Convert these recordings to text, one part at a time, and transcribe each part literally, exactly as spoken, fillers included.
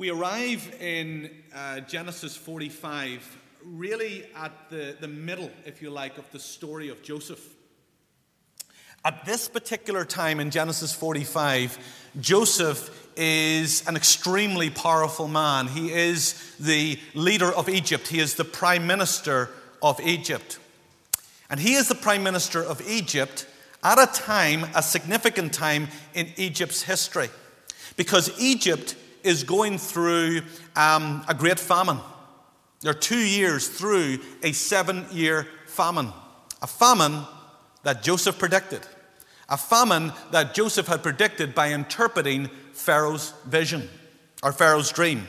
We arrive in uh, Genesis forty-five, really at the, the middle, if you like, of the story of Joseph. At this particular time in Genesis forty-five, Joseph is an extremely powerful man. He is the leader of Egypt. He is the prime minister of Egypt. And he is the prime minister of Egypt at a time, a significant time in Egypt's history. Because Egypt is going through um, a great famine. They're two years through a seven-year famine. A famine that Joseph predicted. A famine that Joseph had predicted by interpreting Pharaoh's vision, or Pharaoh's dream.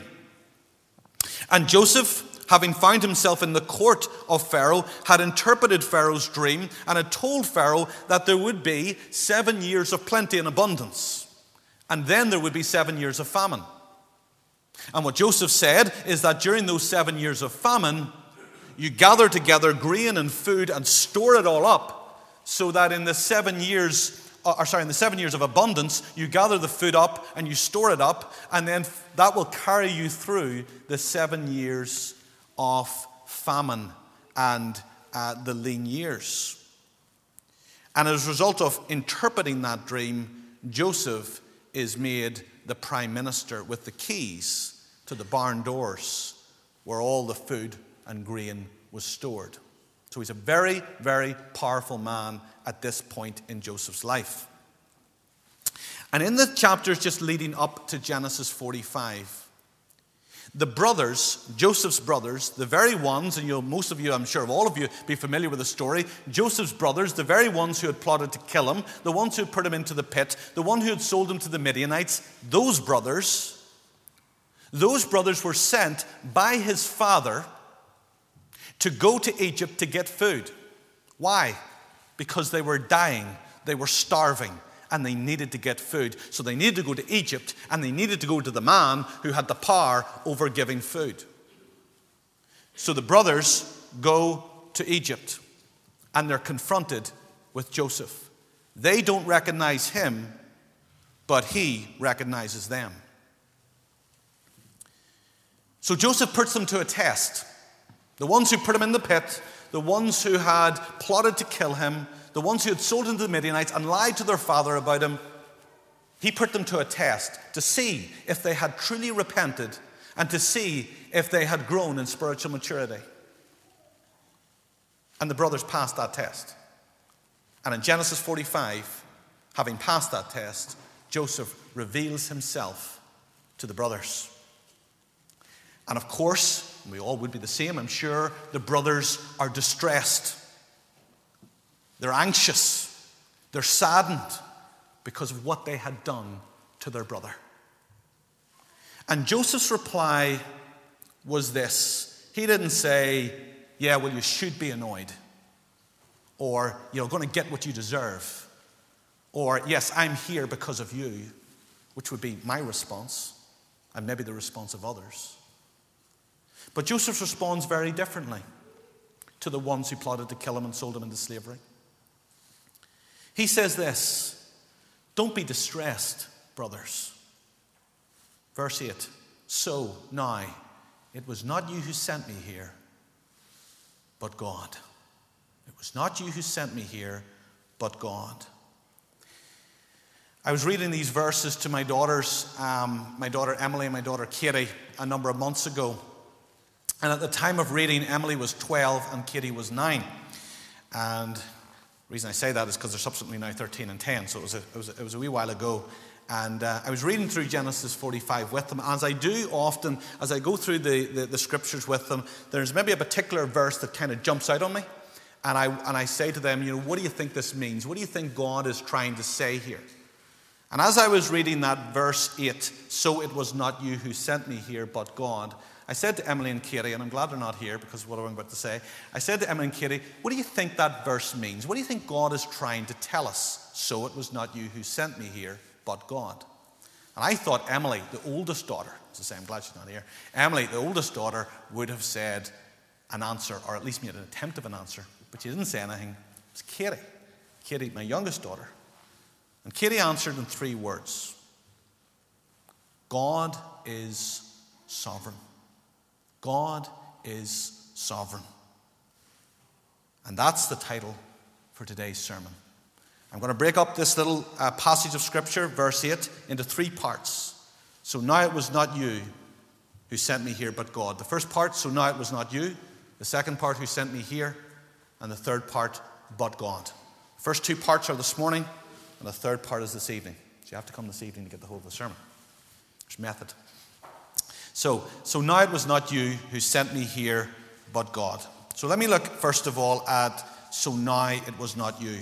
And Joseph, having found himself in the court of Pharaoh, had interpreted Pharaoh's dream and had told Pharaoh that there would be seven years of plenty and abundance. And then there would be seven years of famine. And what Joseph said is that during those seven years of famine, you gather together grain and food and store it all up, so that in the seven years, or sorry, in the seven years of abundance, you gather the food up and you store it up, and then that will carry you through the seven years of famine and uh, the lean years. And as a result of interpreting that dream, Joseph is made the prime minister with the keys to the barn doors where all the food and grain was stored. So he's a very, very powerful man at this point in Joseph's life. And in the chapters just leading up to Genesis forty-five, the brothers, Joseph's brothers, the very ones, and you'll, most of you, I'm sure, all of you, be familiar with the story. Joseph's brothers, the very ones who had plotted to kill him, the ones who had put him into the pit, the one who had sold him to the Midianites, those brothers, those brothers were sent by his father to go to Egypt to get food. Why? Because they were dying, they were starving, and they needed to get food. So they needed to go to Egypt, and they needed to go to the man who had the power over giving food. So the brothers go to Egypt, and they're confronted with Joseph. They don't recognize him, but he recognizes them. So Joseph puts them to a test. The ones who put him in the pit, the ones who had plotted to kill him, the ones who had sold him to the Midianites and lied to their father about him, he put them to a test to see if they had truly repented and to see if they had grown in spiritual maturity. And the brothers passed that test. And in Genesis forty-five, having passed that test, Joseph reveals himself to the brothers. And of course, we all would be the same, I'm sure, the brothers are distressed. They're anxious. They're saddened because of what they had done to their brother. And Joseph's reply was this. He didn't say, yeah, well, you should be annoyed. Or, you're going to get what you deserve. Or, yes, I'm here because of you, which would be my response, and maybe the response of others. But Joseph responds very differently to the ones who plotted to kill him and sold him into slavery. He says this, don't be distressed, brothers. Verse eight, so now, it was not you who sent me here, but God. It was not you who sent me here, but God. I was reading these verses to my daughters, um, my daughter Emily and my daughter Katie, a number of months ago. And at the time of reading, Emily was twelve and Katie was nine. And the reason I say that is because they're subsequently now thirteen and ten, so it was a, it was a, it was a wee while ago. And uh, I was reading through Genesis forty-five with them. As I do often, as I go through the, the, the scriptures with them, there's maybe a particular verse that kind of jumps out on me. And I, and I say to them, you know, what do you think this means? What do you think God is trying to say here? And as I was reading that verse eight, so it was not you who sent me here, but God, I said to Emily and Katie, and I'm glad they're not here because of what I'm about to say, I said to Emily and Katie, what do you think that verse means? What do you think God is trying to tell us? So it was not you who sent me here, but God. And I thought Emily, the oldest daughter, as I say, I'm glad she's not here, Emily, the oldest daughter, would have said an answer, or at least made an attempt of an answer, but she didn't say anything. It was Katie, Katie, my youngest daughter. And Katie answered in three words. God is sovereign. God is sovereign. And that's the title for today's sermon. I'm going to break up this little uh, passage of Scripture, verse eight, into three parts. So now it was not you who sent me here, but God. The first part, so now it was not you. The second part, who sent me here. And the third part, but God. The first two parts are this morning, and the third part is this evening. So you have to come this evening to get the whole of the sermon. There's method. So, so now it was not you who sent me here, but God. So let me look first of all at so now it was not you.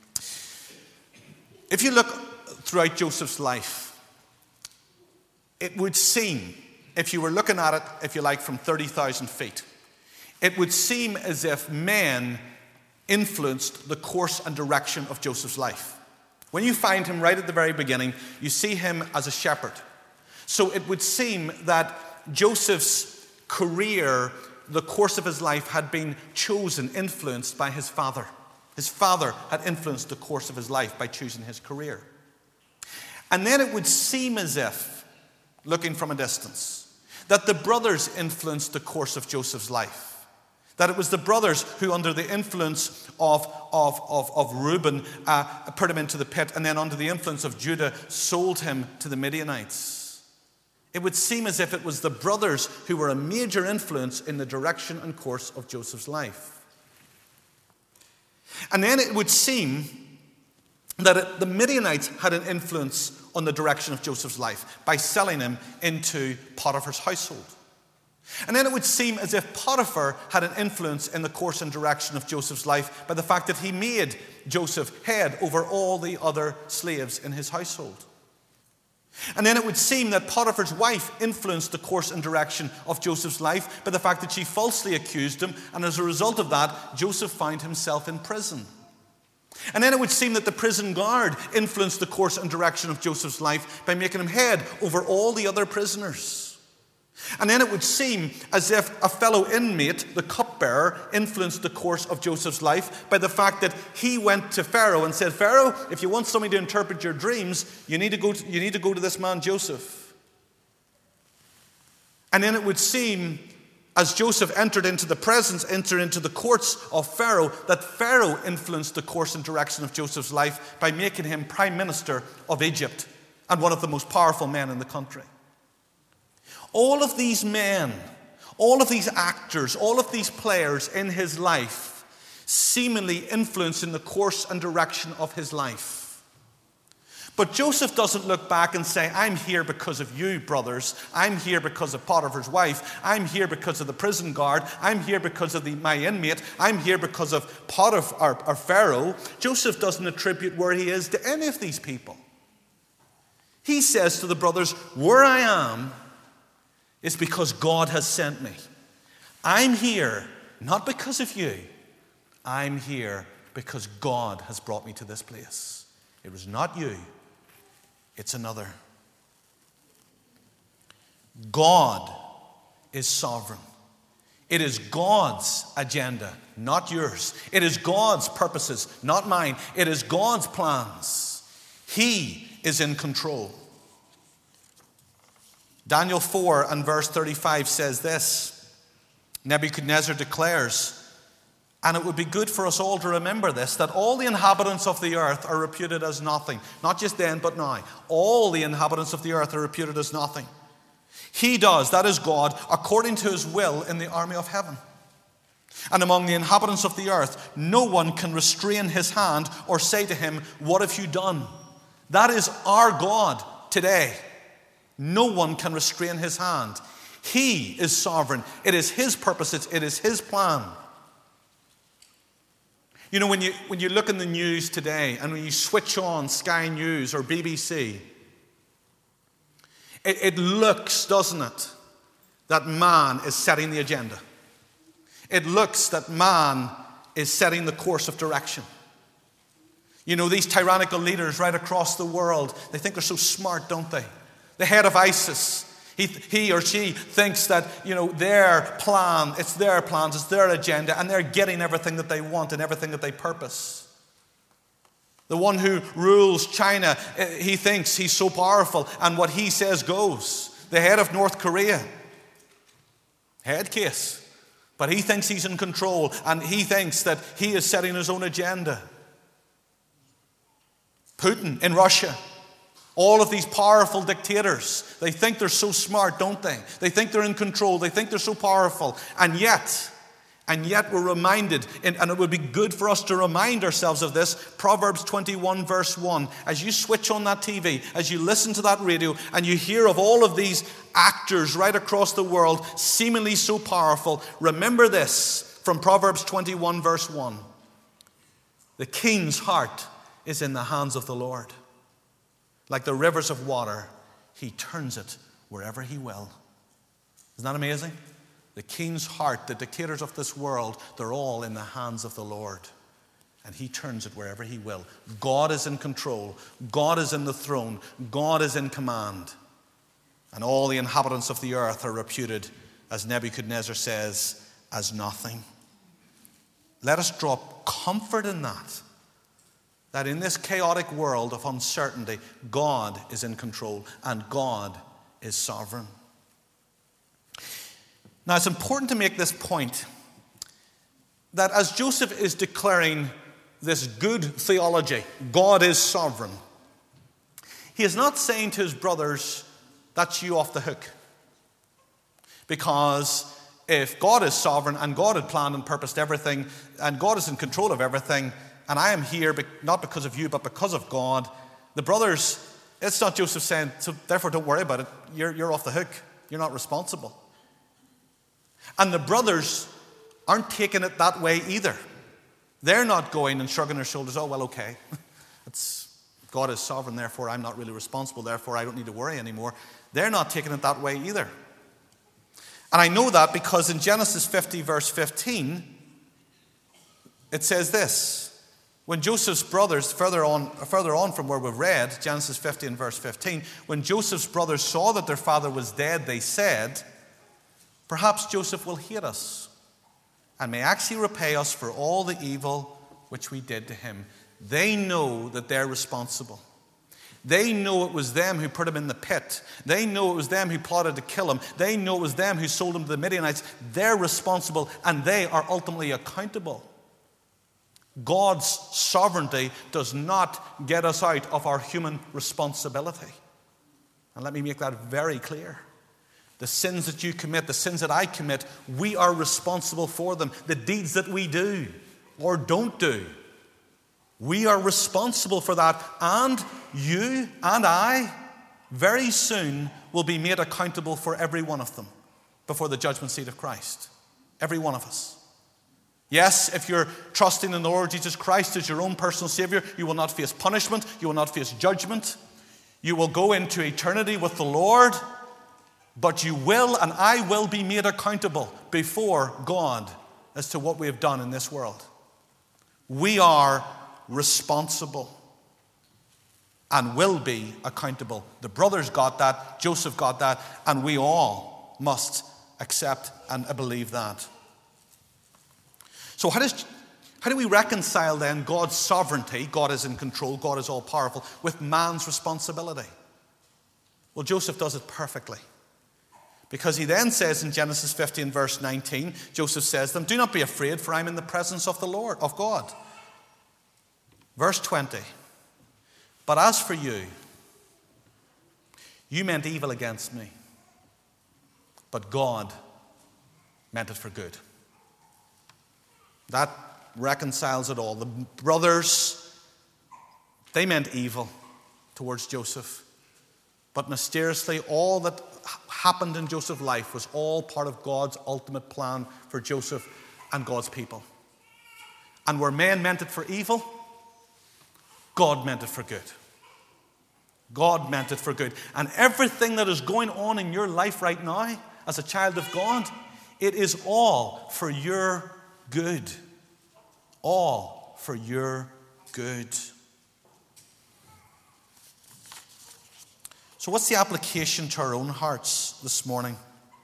If you look throughout Joseph's life, it would seem, if you were looking at it, if you like, from thirty thousand feet, it would seem as if men influenced the course and direction of Joseph's life. When you find him right at the very beginning, you see him as a shepherd. So it would seem that Joseph's career, the course of his life, had been chosen, influenced by his father. His father had influenced the course of his life by choosing his career. And then it would seem as if, looking from a distance, that the brothers influenced the course of Joseph's life. That it was the brothers who, under the influence of, of, of, of Reuben, uh, put him into the pit, and then under the influence of Judah, sold him to the Midianites. It would seem as if it was the brothers who were a major influence in the direction and course of Joseph's life. And then it would seem that it, the Midianites had an influence on the direction of Joseph's life by selling him into Potiphar's household. And then it would seem as if Potiphar had an influence in the course and direction of Joseph's life by the fact that he made Joseph head over all the other slaves in his household. And then it would seem that Potiphar's wife influenced the course and direction of Joseph's life by the fact that she falsely accused him, and as a result of that, Joseph found himself in prison. And then it would seem that the prison guard influenced the course and direction of Joseph's life by making him head over all the other prisoners. And then it would seem as if a fellow inmate, the cupbearer, influenced the course of Joseph's life by the fact that he went to Pharaoh and said, Pharaoh, if you want somebody to interpret your dreams, you need to go to, you need to, go to this man Joseph. And then it would seem, as Joseph entered into the presence, entered into the courts of Pharaoh, that Pharaoh influenced the course and direction of Joseph's life by making him prime minister of Egypt and one of the most powerful men in the country. All of these men, all of these actors, all of these players in his life seemingly influencing the course and direction of his life. But Joseph doesn't look back and say, I'm here because of you, brothers. I'm here because of Potiphar's wife. I'm here because of the prison guard. I'm here because of the, my inmate. I'm here because of Potiphar or, or Pharaoh. Joseph doesn't attribute where he is to any of these people. He says to the brothers, where I am is because God has sent me. I'm here not because of you. I'm here because God has brought me to this place. It was not you. It's another. God is sovereign. It is God's agenda, not yours. It is God's purposes, not mine. It is God's plans. He is in control. Daniel four and verse thirty-five says this. Nebuchadnezzar declares, and it would be good for us all to remember this, that all the inhabitants of the earth are reputed as nothing. Not just then, but now. All the inhabitants of the earth are reputed as nothing. He does, that is God, according to his will in the army of heaven. And among the inhabitants of the earth, no one can restrain his hand or say to him, what have you done? That is our God today. No one can restrain his hand. He is sovereign. It is his purposes. It is his plan. You know, when you, when you look in the news today and when you switch on Sky News or B B C, it, it looks, doesn't it, that man is setting the agenda. It looks that man is setting the course of direction. You know, these tyrannical leaders right across the world, they think they're so smart, don't they? The head of ISIS, he, he or she thinks that, you know, their plan, it's their plans, it's their agenda, and they're getting everything that they want and everything that they purpose. The one who rules China, he thinks he's so powerful, and what he says goes. The head of North Korea, Head case. But he thinks he's in control, and he thinks that he is setting his own agenda. Putin in Russia. All of these powerful dictators, they think they're so smart, don't they? They think they're in control. They think they're so powerful. And yet, and yet we're reminded, and it would be good for us to remind ourselves of this, Proverbs twenty-one verse one. As you switch on that T V, as you listen to that radio, and you hear of all of these actors right across the world, seemingly so powerful, remember this from Proverbs twenty-one verse one. The king's heart is in the hands of the Lord. Like the rivers of water, he turns it wherever he will. Isn't that amazing? The king's heart, the dictators of this world, they're all in the hands of the Lord. And he turns it wherever he will. God is in control. God is in the throne. God is in command. And all the inhabitants of the earth are reputed, as Nebuchadnezzar says, as nothing. Let us draw comfort in that. That in this chaotic world of uncertainty, God is in control and God is sovereign. Now, it's important to make this point that as Joseph is declaring this good theology, God is sovereign, he is not saying to his brothers, that's you off the hook. Because if God is sovereign and God had planned and purposed everything and God is in control of everything, and I am here not because of you, but because of God. The brothers, it's not Joseph saying, so therefore don't worry about it. You're, you're off the hook. You're not responsible. And the brothers aren't taking it that way either. They're not going and shrugging their shoulders, oh, well, okay. It's, God is sovereign, therefore I'm not really responsible, therefore I don't need to worry anymore. They're not taking it that way either. And I know that because in Genesis fifty, verse fifteen, it says this. When Joseph's brothers, further on, further on from where we've read, Genesis fifty and verse fifteen, when Joseph's brothers saw that their father was dead, they said, perhaps Joseph will hate us and may actually repay us for all the evil which we did to him. They know that they're responsible. They know it was them who put him in the pit. They know it was them who plotted to kill him. They know it was them who sold him to the Midianites. They're responsible and they are ultimately accountable. God's sovereignty does not get us out of our human responsibility. And let me make that very clear. The sins that you commit, the sins that I commit, we are responsible for them. The deeds that we do or don't do, we are responsible for that. And you and I very soon will be made accountable for every one of them before the judgment seat of Christ. Every one of us. Yes, if you're trusting in the Lord Jesus Christ as your own personal Savior, you will not face punishment. You will not face judgment. You will go into eternity with the Lord. But you will and I will be made accountable before God as to what we have done in this world. We are responsible and will be accountable. The brothers got that, Joseph got that, and we all must accept and believe that. So how does how do we reconcile then God's sovereignty, God is in control, God is all powerful, with man's responsibility? Well, Joseph does it perfectly. Because he then says in Genesis fifteen, verse nineteen, Joseph says to them, do not be afraid, for I'm in the presence of the Lord, of God. Verse twenty, but as for you, you meant evil against me, but God meant it for good. That reconciles it all. The brothers, they meant evil towards Joseph. But mysteriously, all that happened in Joseph's life was all part of God's ultimate plan for Joseph and God's people. And where men meant it for evil, God meant it for good. God meant it for good. And everything that is going on in your life right now, as a child of God, it is all for your good. All for your good. So what's the application to our own hearts this morning?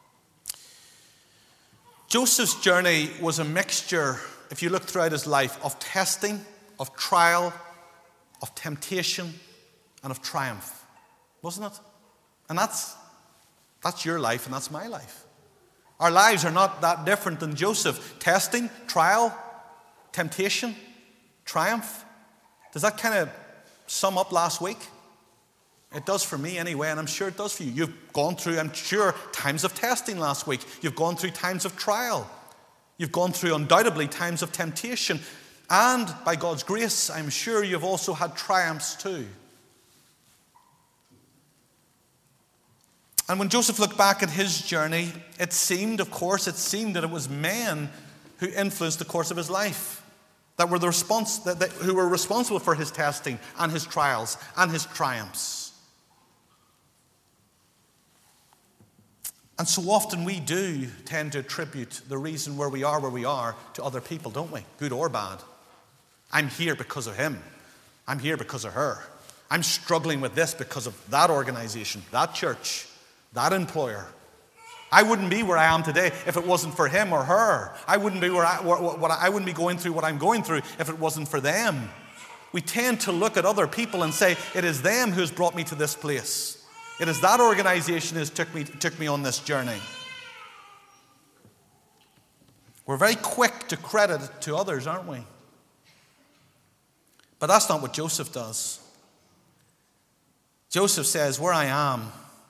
Joseph's journey was a mixture, if you look throughout his life, of testing, of trial, of temptation, and of triumph. Wasn't it? And that's, that's your life and that's my life. Our lives are not that different than Joseph. Testing, trial, temptation, triumph. Does that kind of sum up last week? It does for me anyway, and I'm sure it does for you. You've gone through, I'm sure, times of testing last week. You've gone through times of trial. You've gone through, undoubtedly, times of temptation. And by God's grace, I'm sure you've also had triumphs too. And when Joseph looked back at his journey, it seemed, of course, it seemed that it was men who influenced the course of his life, that were the response, that, that, who were responsible for his testing and his trials and his triumphs. And so often we do tend to attribute the reason where we are where we are to other people, don't we? Good or bad. I'm here because of him. I'm here because of her. I'm struggling with this because of that organization, that church, that employer. I wouldn't be where I am today if it wasn't for him or her. I wouldn't be where I, what, what, I wouldn't be going through what I'm going through if it wasn't for them. We tend to look at other people and say, it is them who's brought me to this place. It is that organization who took me, took me on this journey. We're very quick to credit it to others, aren't we? But that's not what Joseph does. Joseph says, where I am,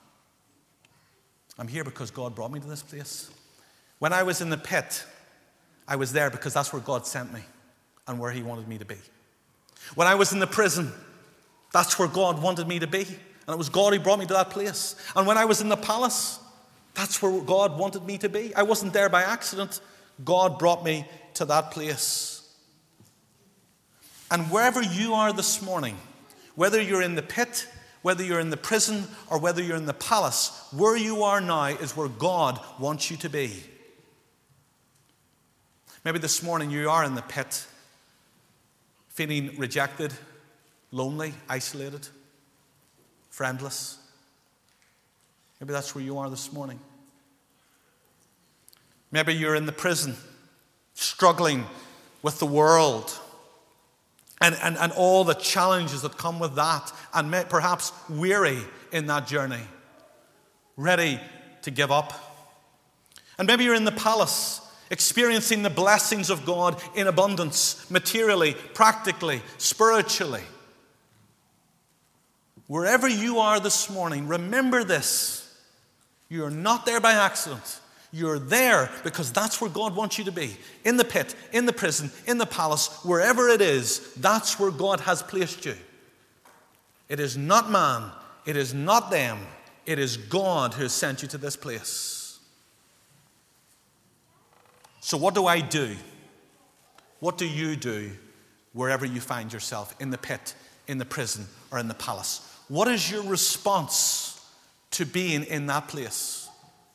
I'm here because God brought me to this place. When I was in the pit, I was there because that's where God sent me and where he wanted me to be. When I was in the prison, that's where God wanted me to be. And it was God who brought me to that place. And when I was in the palace, that's where God wanted me to be. I wasn't there by accident. God brought me to that place. And wherever you are this morning, whether you're in the pit, whether you're in the prison, or whether you're in the palace, where you are now is where God wants you to be. Maybe this morning you are in the pit, feeling rejected, lonely, isolated, friendless. Maybe that's where you are this morning. Maybe you're in the prison, struggling with the world and, and, and all the challenges that come with that, and may, perhaps weary in that journey, ready to give up. And maybe you're in the palace, experiencing the blessings of God in abundance, materially, practically, spiritually. Wherever you are this morning, remember this. You're not there by accident. You're there because that's where God wants you to be. In the pit, in the prison, in the palace, wherever it is, that's where God has placed you. It is not man. It is not them. It is God who has sent you to this place. So what do I do? What do you do wherever you find yourself? In the pit, in the prison, or in the palace? What is your response to being in that place?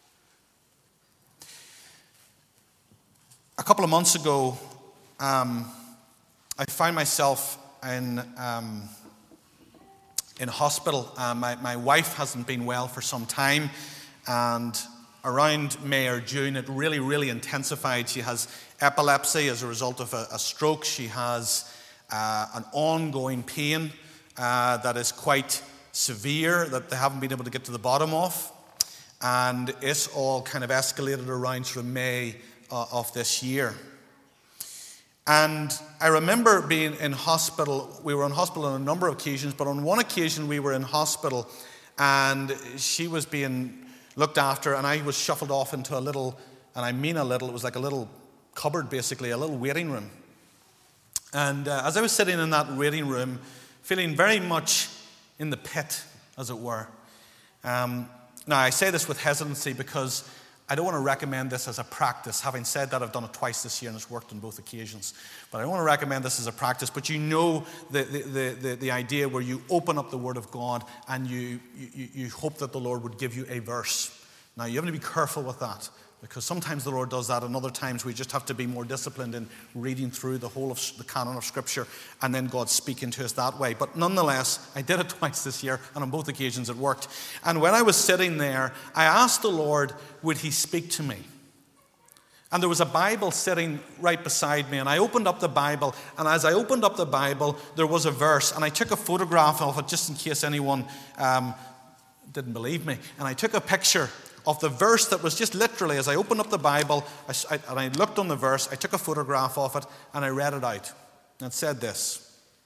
A couple of months ago, um, I found myself in um, in hospital. Uh, my, my wife hasn't been well for some time, and around May or June, it really, really intensified. She has epilepsy as a result of a, a stroke. She has uh, an ongoing pain uh, that is quite severe, that they haven't been able to get to the bottom of. And it's all kind of escalated around sort of May uh, of this year. And I remember being in hospital. We were in hospital on a number of occasions, but on one occasion we were in hospital and she was being looked after, and I was shuffled off into a little, and I mean a little, it was like a little cupboard basically, a little waiting room. And uh, as I was sitting in that waiting room, feeling very much in the pit, as it were. Um, now, I say this with hesitancy because I don't want to recommend this as a practice. Having said that, I've done it twice this year and it's worked on both occasions. But I don't want to recommend this as a practice. But you know the, the, the, the, the idea where you open up the Word of God and you, you, you hope that the Lord would give you a verse. Now, you have to be careful with that, because sometimes the Lord does that, and other times we just have to be more disciplined in reading through the whole of the canon of Scripture, and then God's speaking to us that way. But nonetheless, I did it twice this year, and on both occasions it worked. And when I was sitting there, I asked the Lord, would He speak to me? And there was a Bible sitting right beside me, and I opened up the Bible, and as I opened up the Bible, there was a verse, and I took a photograph of it just in case anyone um, didn't believe me. And I took a picture of the verse that was just literally, as I opened up the Bible, I, I, and I looked on the verse, I took a photograph of it, and I read it out. And it said this.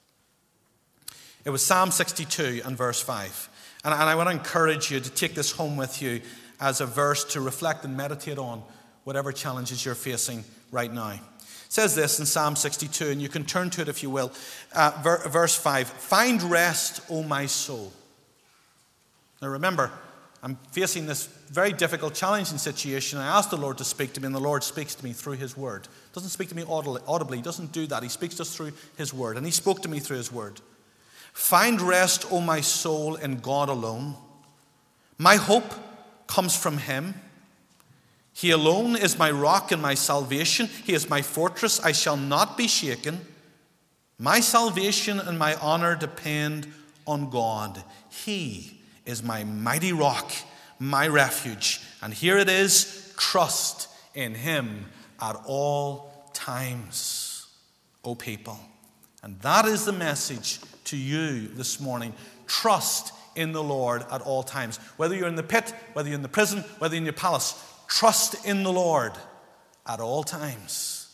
It was Psalm sixty-two and verse five. And, and I want to encourage you to take this home with you as a verse to reflect and meditate on whatever challenges you're facing right now. It says this in Psalm sixty-two, and you can turn to it if you will. Uh, ver- verse five, "Find rest, O my soul." Now remember, I'm facing this very difficult, challenging situation. I asked the Lord to speak to me, and the Lord speaks to me through His Word. He doesn't speak to me audibly. He doesn't do that. He speaks to us through His Word, and He spoke to me through His Word. "Find rest, O my soul, in God alone. My hope comes from Him. He alone is my rock and my salvation. He is my fortress. I shall not be shaken. My salvation and my honor depend on God. He is my mighty rock, my refuge." And here it is, trust in Him at all times, O people. And that is the message to you this morning. Trust in the Lord at all times. Whether you're in the pit, whether you're in the prison, whether you're in your palace, trust in the Lord at all times.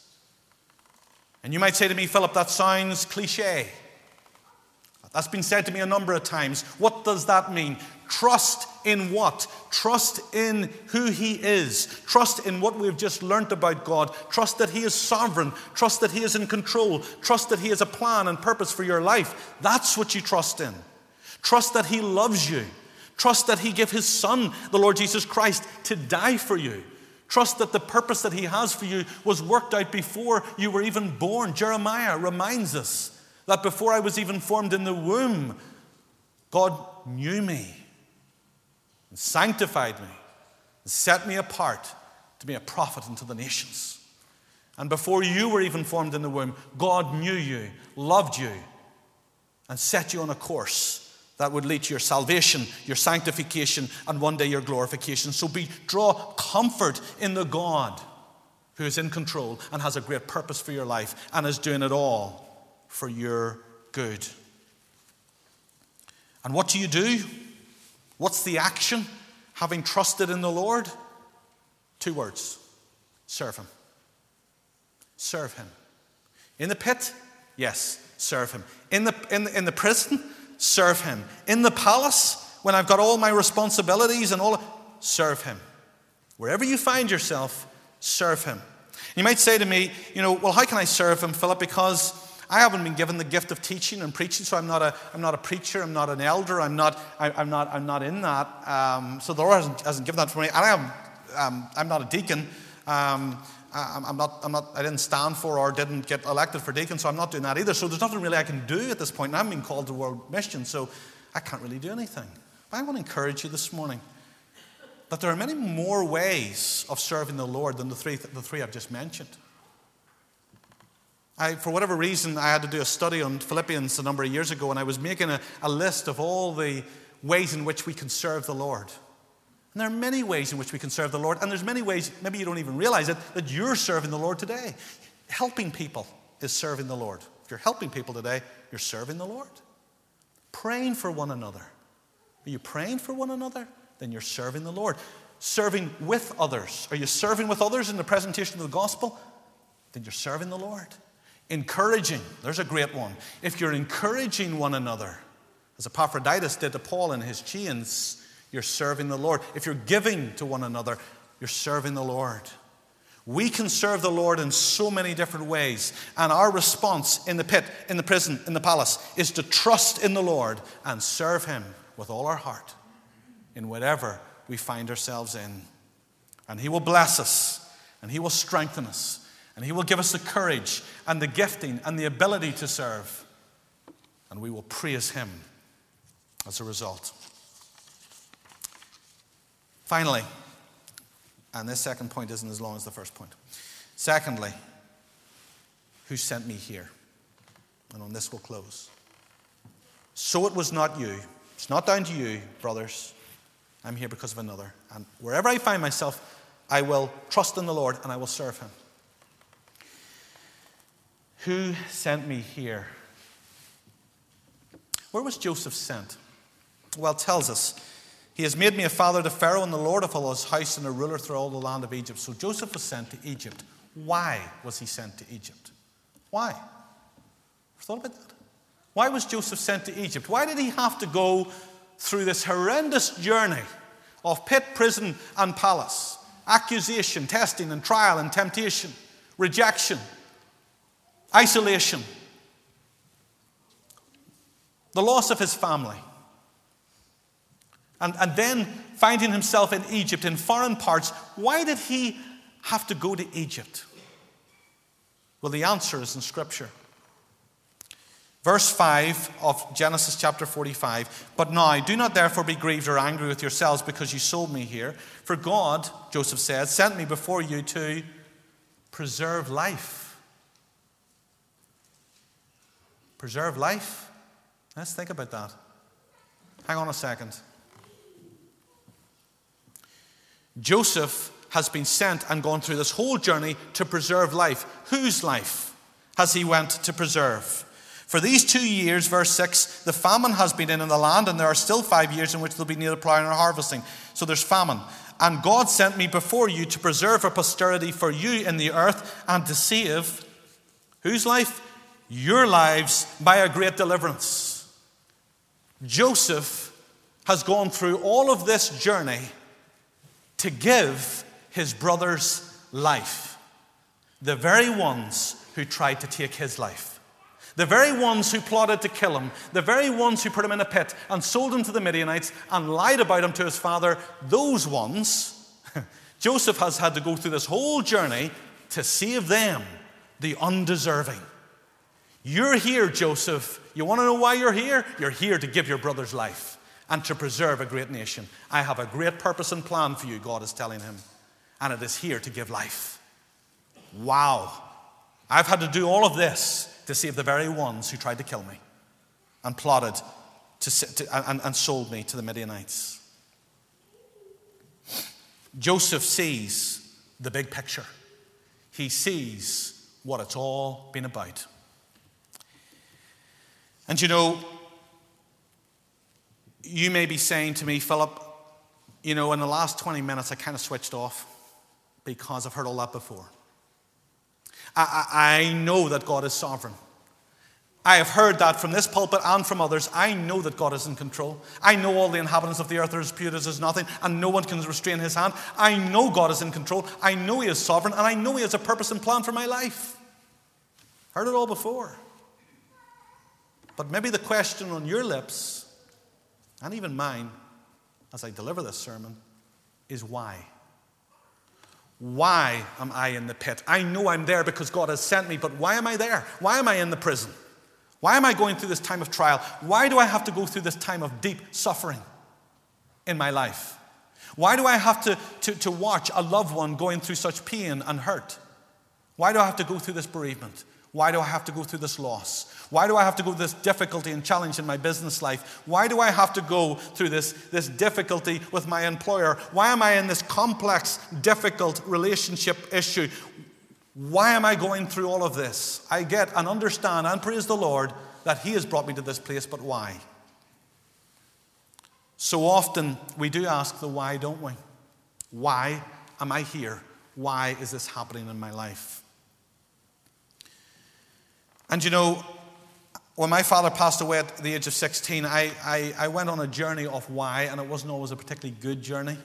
And you might say to me, "Philip, that sounds cliche." That's been said to me a number of times. What does that mean? Trust in what? Trust in who He is. Trust in what we've just learnt about God. Trust that He is sovereign. Trust that He is in control. Trust that He has a plan and purpose for your life. That's what you trust in. Trust that He loves you. Trust that He gave His Son, the Lord Jesus Christ, to die for you. Trust that the purpose that He has for you was worked out before you were even born. Jeremiah reminds us that before I was even formed in the womb, God knew me and sanctified me and set me apart to be a prophet unto the nations. And before you were even formed in the womb, God knew you, loved you, and set you on a course that would lead to your salvation, your sanctification, and one day your glorification. So be draw comfort in the God who is in control and has a great purpose for your life and is doing it all for your good. And what do you do? What's the action? Having trusted in the Lord? Two words. Serve Him. Serve Him. In the pit? Yes, serve Him. In the, in the, in the prison? Serve Him. In the palace? When I've got all my responsibilities and all, serve Him. Wherever you find yourself, serve Him. You might say to me, you know, well, how can I serve Him, Philip? Because I haven't been given the gift of teaching and preaching, so I'm not a, I'm not a preacher, I'm not an elder, I'm not, I, I'm not, I'm not in that. Um, so the Lord hasn't, hasn't given that for me. And I am, um, I'm not a deacon. Um, I, I'm not, I'm not, I didn't stand for or didn't get elected for deacon, so I'm not doing that either. So there's nothing really I can do at this point. And I'm being called to world mission, so I can't really do anything. But I want to encourage you this morning that there are many more ways of serving the Lord than the three, the three I've just mentioned. I, for whatever reason, I had to do a study on Philippians a number of years ago, and I was making a, a list of all the ways in which we can serve the Lord. And there are many ways in which we can serve the Lord, and there's many ways, maybe you don't even realize it, that you're serving the Lord today. Helping people is serving the Lord. If you're helping people today, you're serving the Lord. Praying for one another. Are you praying for one another? Then you're serving the Lord. Serving with others. Are you serving with others in the presentation of the gospel? Then you're serving the Lord. Encouraging, there's a great one. If you're encouraging one another, as Epaphroditus did to Paul in his chains, you're serving the Lord. If you're giving to one another, you're serving the Lord. We can serve the Lord in so many different ways, and our response in the pit, in the prison, in the palace, is to trust in the Lord and serve Him with all our heart in whatever we find ourselves in. And He will bless us, and He will strengthen us, and He will give us the courage and the gifting and the ability to serve. And we will praise Him as a result. Finally, and this second point isn't as long as the first point. Secondly, who sent me here? And on this we'll close. So it was not you. It's not down to you, brothers. I'm here because of another. And wherever I find myself, I will trust in the Lord and I will serve Him. Who sent me here? Where was Joseph sent? Well, it tells us He has made me a father to Pharaoh and the Lord of all his house and a ruler through all the land of Egypt. So Joseph was sent to Egypt. Why was he sent to Egypt? Why? Ever thought about that? Why was Joseph sent to Egypt? Why did he have to go through this horrendous journey of pit, prison, and palace? Accusation, testing, and trial, and temptation, rejection, isolation, the loss of his family. And, and then finding himself in Egypt, in foreign parts. Why did he have to go to Egypt? Well, the answer is in Scripture. Verse five of Genesis chapter forty-five. But now, do not therefore be grieved or angry with yourselves because you sold me here. For God, Joseph said, sent me before you to preserve life. Preserve life? Let's think about that. Hang on a second. Joseph has been sent and gone through this whole journey to preserve life. Whose life has he went to preserve? For these two years, verse six, the famine has been in, in the land, and there are still five years in which there will be neither plowing nor harvesting. So there's famine. And God sent me before you to preserve a posterity for you in the earth and to save, whose life? Your lives by a great deliverance. Joseph has gone through all of this journey to give his brother's life. The very ones who tried to take his life. The very ones who plotted to kill him. The very ones who put him in a pit and sold him to the Midianites and lied about him to his father. Those ones, Joseph has had to go through this whole journey to save them, the undeserving. You're here, Joseph. You want to know why you're here? You're here to give your brother's life and to preserve a great nation. I have a great purpose and plan for you, God is telling him. And it is here to give life. Wow. I've had to do all of this to save the very ones who tried to kill me and plotted to, to, and, and sold me to the Midianites. Joseph sees the big picture. He sees what it's all been about. And you know, you may be saying to me, Philip, you know, in the last twenty minutes I kind of switched off because I've heard all that before. I, I, I know that God is sovereign. I have heard that from this pulpit and from others. I know that God is in control. I know all the inhabitants of the earth are as pure as nothing, and no one can restrain his hand. I know God is in control. I know he is sovereign, and I know he has a purpose and plan for my life. Heard it all before. But maybe the question on your lips, and even mine, as I deliver this sermon, is why? Why am I in the pit? I know I'm there because God has sent me, but why am I there? Why am I in the prison? Why am I going through this time of trial? Why do I have to go through this time of deep suffering in my life? Why do I have to, to, to watch a loved one going through such pain and hurt? Why do I have to go through this bereavement? Why do I have to go through this loss? Why do I have to go through this difficulty and challenge in my business life? Why do I have to go through this, this difficulty with my employer? Why am I in this complex, difficult relationship issue? Why am I going through all of this? I get and understand and praise the Lord that he has brought me to this place, but why? So often we do ask the why, don't we? Why am I here? Why is this happening in my life? And you know, when my father passed away at the age of sixteen, I, I, I went on a journey of why, and it wasn't always a particularly good journey.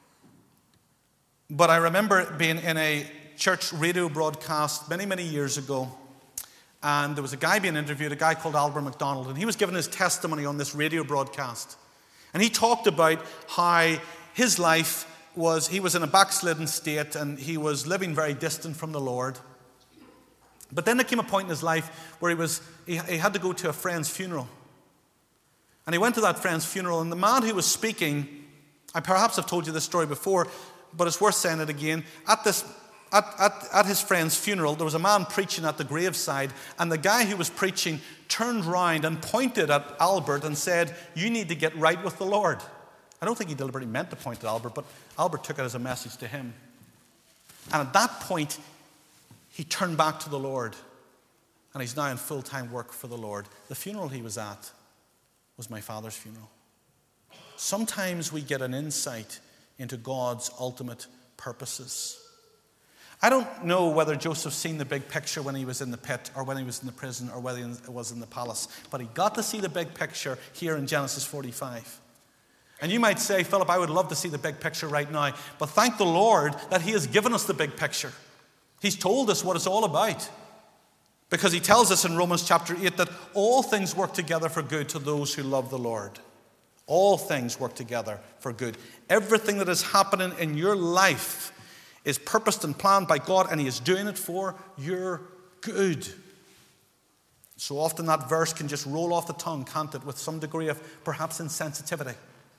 But I remember being in a church radio broadcast many, many years ago, and there was a guy being interviewed, a guy called Albert McDonald, and he was giving his testimony on this radio broadcast. And he talked about how his life was, he was in a backslidden state, and he was living very distant from the Lord. But then there came a point in his life where he was he, he had to go to a friend's funeral. And he went to that friend's funeral, and the man who was speaking, I perhaps have told you this story before, but it's worth saying it again. At this at, at, at his friend's funeral, there was a man preaching at the graveside, and the guy who was preaching turned round and pointed at Albert and said, "You need to get right with the Lord." I don't think he deliberately meant to point at Albert, but Albert took it as a message to him. And at that point, he turned back to the Lord, and he's now in full-time work for the Lord. The funeral he was at was my father's funeral. sometimes we get an insight into God's ultimate purposes. I don't know whether Joseph seen the big picture when he was in the pit or when he was in the prison or whether he was in the palace, but he got to see the big picture here in Genesis forty-five. And you might say, Philip, I would love to see the big picture right now, but thank the Lord that he has given us the big picture. He's told us what it's all about. Because he tells us in Romans chapter eight that all things work together for good to those who love the Lord. All things work together for good. Everything that is happening in your life is purposed and planned by God, and he is doing it for your good. So often that verse can just roll off the tongue, can't it, with some degree of perhaps insensitivity.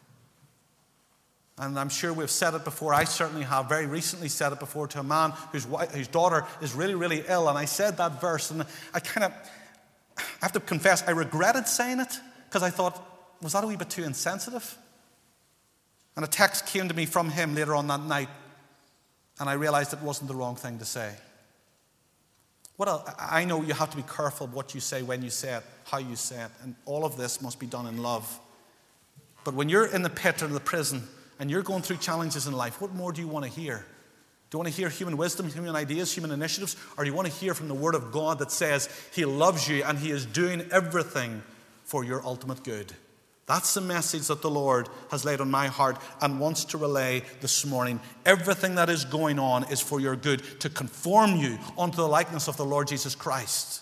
And I'm sure we've said it before. I certainly have very recently said it before to a man whose wife, whose daughter is really, really ill. And I said that verse, and I kind of, I have to confess, I regretted saying it because I thought, was that a wee bit too insensitive? And a text came to me from him later on that night, and I realized it wasn't the wrong thing to say. What else? I know you have to be careful of what you say, when you say it, how you say it, and all of this must be done in love. But when you're in the pit or the prison, and you're going through challenges in life, what more do you want to hear? Do you want to hear human wisdom, human ideas, human initiatives? Or do you want to hear from the Word of God that says he loves you and he is doing everything for your ultimate good? That's the message that the Lord has laid on my heart and wants to relay this morning. Everything that is going on is for your good, to conform you unto the likeness of the Lord Jesus Christ.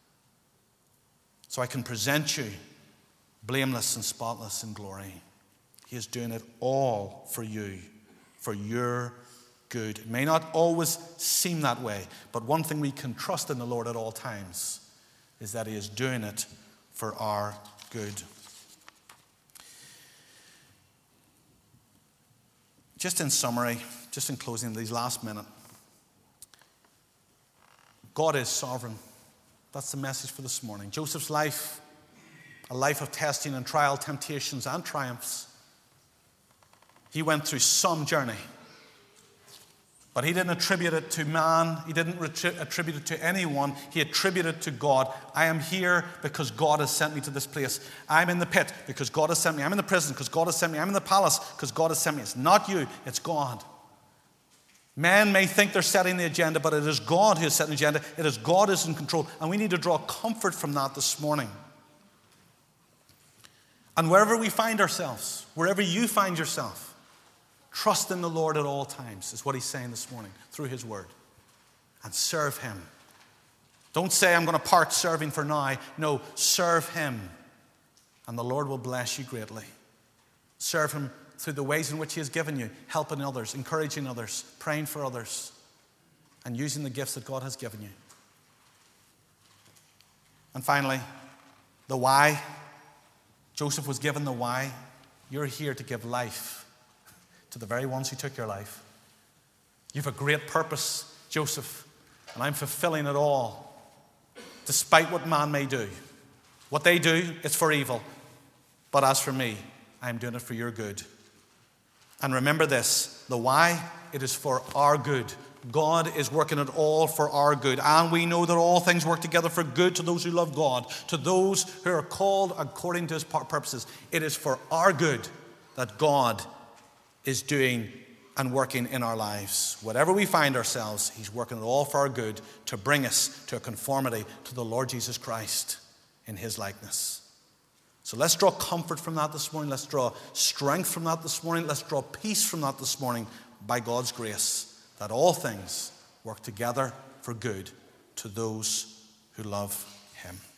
So I can present you blameless and spotless in glory. He is doing it all for you, for your good. It may not always seem that way, but one thing we can trust in the Lord at all times is that he is doing it for our good. Just in summary, just in closing these last minute, God is sovereign. That's the message for this morning. Joseph's life, a life of testing and trial, temptations and triumphs. He went through some journey, but he didn't attribute it to man. He didn't attribute it to anyone. He attributed it to God. I am here because God has sent me to this place. I'm in the pit because God has sent me. I'm in the prison because God has sent me. I'm in the palace because God has sent me. It's not you, it's God. Men may think they're setting the agenda, but it is God who is setting the agenda. It is God who is in control, and we need to draw comfort from that this morning. And wherever we find ourselves, wherever you find yourself, trust in the Lord at all times, is what he's saying this morning through his word. And serve him. Don't say, I'm going to park serving for now. No, serve him. And the Lord will bless you greatly. Serve him through the ways in which he has given you. Helping others, encouraging others, praying for others, and using the gifts that God has given you. And finally, the why. Joseph was given the why. You're here to give life to the very ones who took your life. You have a great purpose, Joseph, and I'm fulfilling it all, despite what man may do. What they do, it's for evil. But as for me, I'm doing it for your good. And remember this, the why, it is for our good. God is working it all for our good. And we know that all things work together for good to those who love God, to those who are called according to his purposes. It is for our good that God is doing and working in our lives. Whatever we find ourselves, he's working it all for our good to bring us to a conformity to the Lord Jesus Christ in his likeness. So let's draw comfort from that this morning. Let's draw strength from that this morning. Let's draw peace from that this morning by God's grace, that all things work together for good to those who love him.